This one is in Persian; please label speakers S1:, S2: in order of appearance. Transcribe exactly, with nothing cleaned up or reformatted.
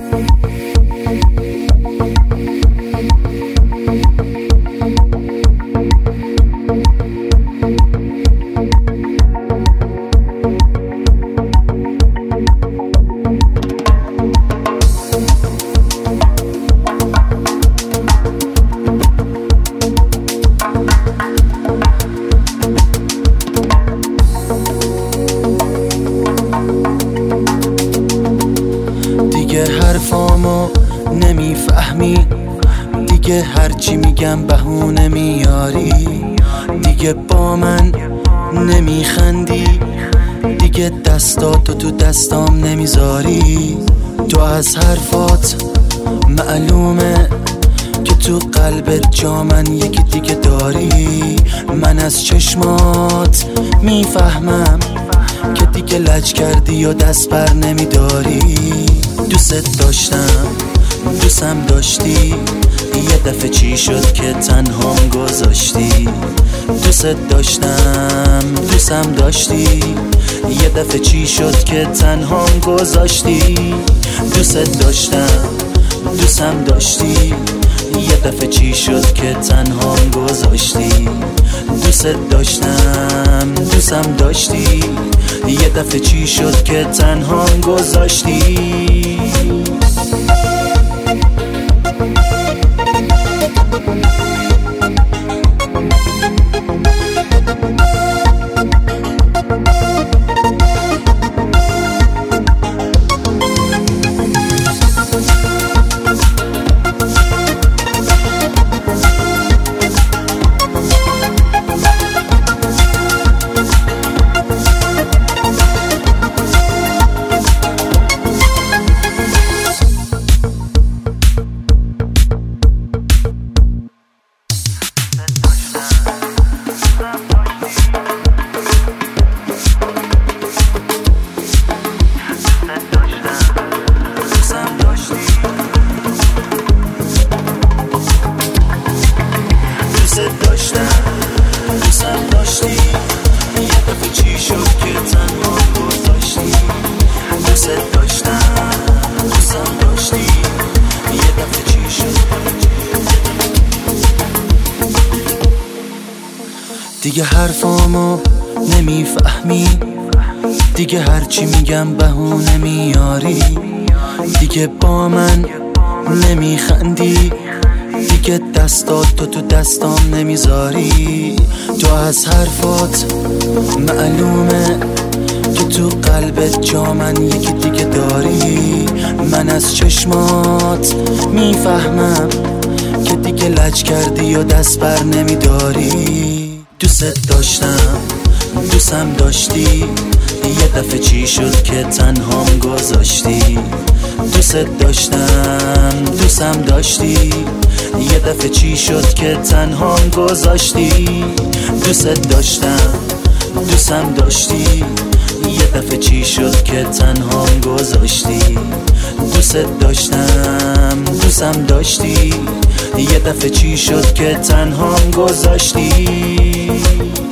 S1: دیگه حرفامو نمیفهمی، دیگه هرچی میگم بهونه میاری، دیگه با من نمیخندی، دیگه دستاتو تو دستام نمیذاری. تو از حرفات معلومه که تو قلبت جا من یکی دیگه داری. من از چشمات میفهمم که دیگه لج کردی و دست بر نمیداری. دوست داشتم دوستم داشتی، یه دفعه چی شد که تنهام گذاشتی. دوست داشتم دوستم داشتی، یه دفعه چی شد که تنهام گذاشتی. دوست داشتم دوستم داشتی، یه دفعه چی شد که تنهام گذاشتی. دوست داشتم دوستم داشتی، یه دفعه چی شد که تنهام گذاشتی. دوستم داشتی، یه دفعه چی شد که تنها گذاشتی. دوست داشتم دوستم داشتی، یه دفعه چی شد. دیگه حرفامو نمیفهمی، دیگه هرچی میگم بهونه میاری، دیگه با من نمیخندی، دیگه دستاتو تو دستام نمیذاری. تو از حرفات معلومه که تو قلبت جا من یکی دیگه داری. من از چشمات میفهمم که دیگه لج کردی و دست بر نمیداری. دوست داشتم دوستم داشتی، یه دفعه چی شد که تنهام گذاشتی. دوست داشتم دوستم داشتی، یه دفعه چی شد که تنهام گذاشتی. دوست داشتم دوستم داشتی، یه دفعه چی شد که تنهام گذاشتی. دوست داشتم دوستم داشتی، یه دفعه چی شد که تنهام گذاشتی.